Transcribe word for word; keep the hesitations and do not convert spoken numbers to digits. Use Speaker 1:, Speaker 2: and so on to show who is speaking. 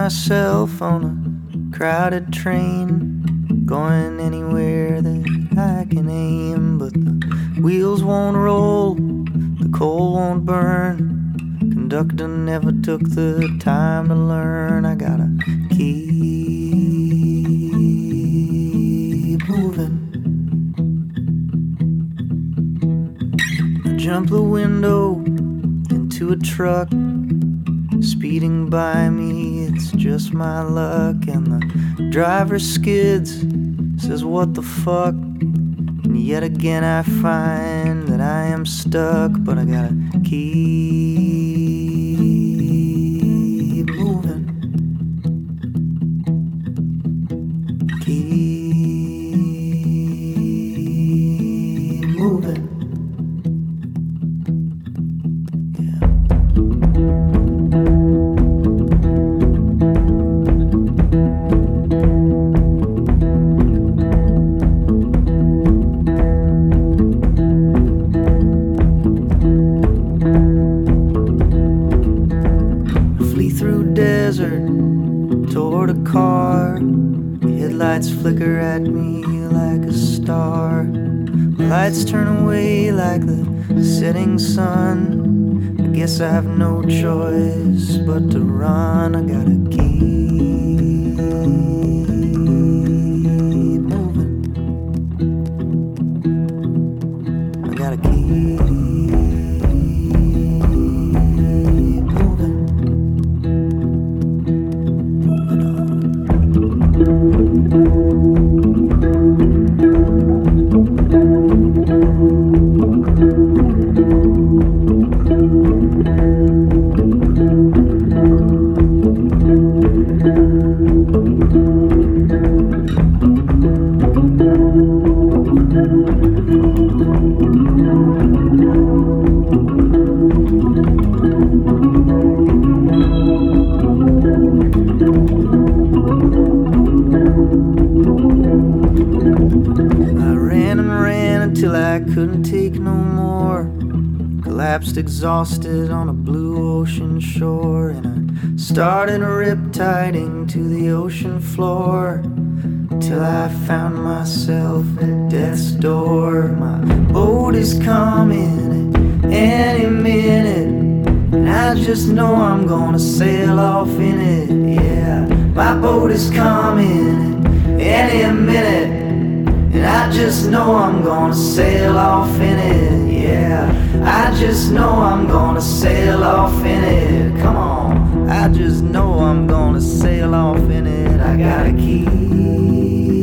Speaker 1: myself on a crowded train, going anywhere that I can aim. But the wheels won't roll, the coal won't burn. Conductor never took the time to learn. I gotta keep moving. I jump the window into a truck, speeding by me, it's just my luck. And the driver skids, says what the fuck. And yet again I find that I am stuck. But I gotta keep moving. Keep moving. Toward a car, headlights flicker at me like a star. Lights turn away like the setting sun. I guess I have no choice but to run. I gotta keep moving. I gotta keep till I couldn't take no more. Collapsed exhausted on a blue ocean shore. And I started riptiding to the ocean floor, till I found myself at death's door. My boat is coming at any minute, and I just know I'm gonna sail off in it. Yeah, my boat is coming at any minute, and I just know I'm gonna sail off in it. Yeah, I just know I'm gonna sail off in it. Come on, I just know I'm gonna sail off in it. I gotta keep